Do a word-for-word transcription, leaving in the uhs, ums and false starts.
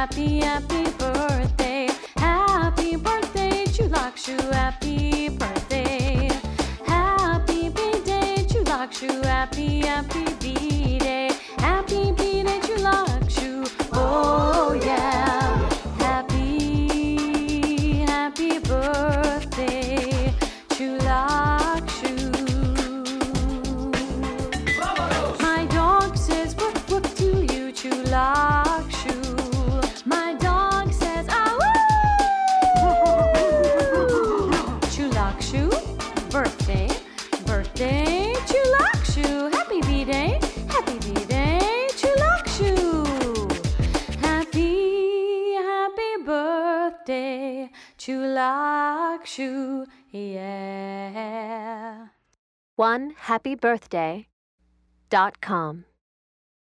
happy, happy birthday. Happy birthday, Chulakshu, happy birthday. Happy B-Day, Chulakshu, happy, happy B-Day. Happy B-Day, Chulakshu, oh yeah. Happy, happy birthday, Chulakshu. My dog says woof woof to you, Chulakshu. My dog says ah woo. Chulakshu, birthday, birthday, Chulakshu. Happy B-Day, happy B-Day, Chulakshu. Happy, happy birthday, Chulakshu, yeah. one happy birthday dot com